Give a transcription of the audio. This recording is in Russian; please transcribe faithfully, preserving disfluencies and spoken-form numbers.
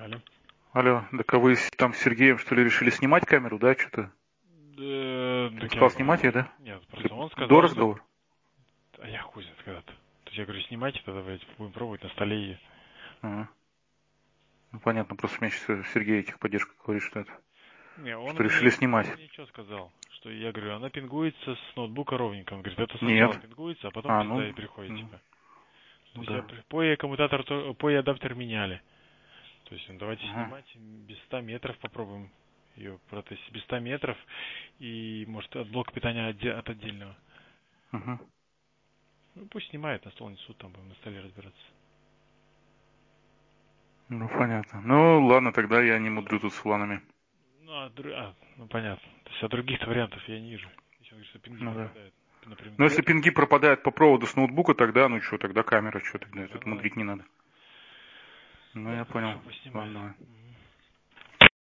Алло. Алло, так а вы с- там с Сергеем, что ли, решили снимать камеру, да, что-то? Да, Он так сказал я... снимать ее, да? Нет, Или просто он до сказал, что... разговора? А я хуй знает когда-то. То есть я говорю, снимайте тогда, давайте будем пробовать на столе. И... Ага. Ну, понятно, просто мне сейчас Сергей техподдержка говорит, что это, Не, он что решили мне, снимать. он мне что сказал? Что я говорю, она пингуется с ноутбука ровненько. Он говорит, это Нет. сначала пингуется, а потом А, ну, пизда и приходит, ну, типа. То ну есть я да. при- по и коммутатор, то- по и адаптер меняли. То есть, ну, давайте Ага. снимать без ста метров попробуем ее протестить. Без ста метров и, может, от блока питания отде- от отдельного. Угу. Ну, пусть снимает, на стол несут, там будем на столе разбираться. Ну, понятно. Ну, ладно, тогда я не мудрю тут с планами. Ну, а, дру- а, ну понятно. То есть, а других вариантов я не вижу. Если он говорит, что пинги Ну да. пропадают напрямую. Но если пинги пропадают по проводу с ноутбука, тогда, ну что, тогда камера, что тогда, Тогда тут надо. мудрить не надо. Ну, Ну, я хорошо, понял. поснимай. Ладно, давай.